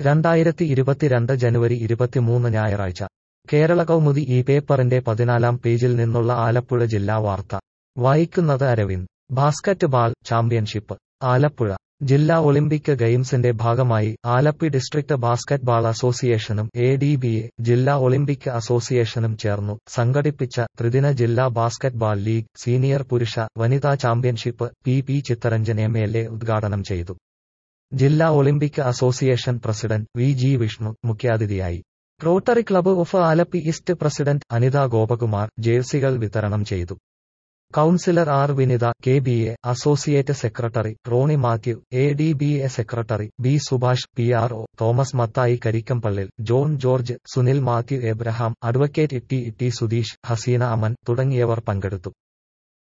2022 ജനുവരി 23 ഞായറാഴ്ച കേരള കൗമുദി ഈ പേപ്പറിന്റെ 14-ാം പേജിൽ നിന്നുള്ള ആലപ്പുഴ ജില്ലാ വാർത്ത വായിക്കുന്നത് Aravind. Basketball championship Alappuzha. ജില്ലാ ഒളിമ്പിക് ഗെയിംസിന്റെ ഭാഗമായി ആലപ്പി ഡിസ്ട്രിക്ട് ബാസ്കറ്റ് ബാൾ അസോസിയേഷനും ADBA ജില്ലാ ഒളിമ്പിക് അസോസിയേഷനും ചേർന്നു സംഘടിപ്പിച്ച ത്രിദിന ജില്ലാ ബാസ്കറ്റ് ബാൾ ലീഗ് സീനിയർ പുരുഷ വനിതാ ചാമ്പ്യൻഷിപ്പ് PP ചിത്തരഞ്ജൻ MLA ഉദ്ഘാടനം ചെയ്തു. ജില്ലാ Olympic association president VG Vishnu മുഖ്യാതിഥിയായി. Rotary club of Alleppey east president Anitha Gopakumar ജേഴ്സികൾ വിതരണം ചെയ്തു. Councillor R Vinitha KBA associate secretary Roni Mathew, ADBA secretary B Subhash, PRO Thomas Mathai Karikkampallil, John George, Sunil Mathew Abraham, advocate Itty Sudheesh, Haseena Aman തുടങ്ങിയവർ പങ്കെടുത്തു.